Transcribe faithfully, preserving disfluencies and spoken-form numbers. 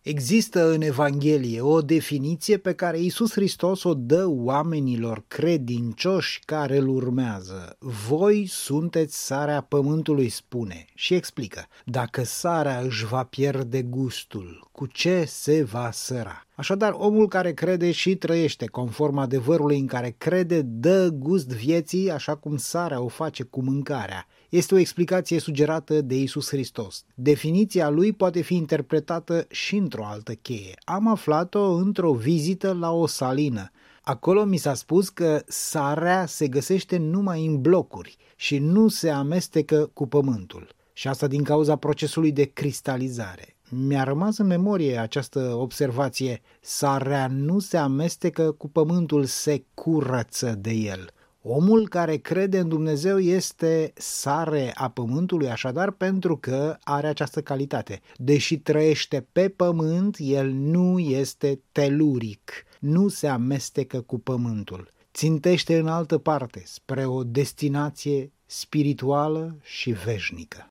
Există în Evanghelie o definiție pe care Iisus Hristos o dă oamenilor credincioși care îl urmează. Voi sunteți sarea pământului, spune, și explică. Dacă sarea își va pierde gustul, cu ce se va săra? Așadar, omul care crede și trăiește conform adevărului în care crede dă gust vieții așa cum sarea o face cu mâncarea. Este o explicație sugerată de Iisus Hristos. Definiția lui poate fi interpretată și într-o altă cheie. Am aflat-o într-o vizită la o salină. Acolo mi s-a spus că sarea se găsește numai în blocuri și nu se amestecă cu pământul. Și asta din cauza procesului de cristalizare. Mi-a rămas în memorie această observație. Sarea nu se amestecă cu pământul, se curăță de el. Omul care crede în Dumnezeu este sare a pământului, așadar, pentru că are această calitate. Deși trăiește pe pământ, el nu este teluric, nu se amestecă cu pământul. Țintește în altă parte, spre o destinație spirituală și veșnică.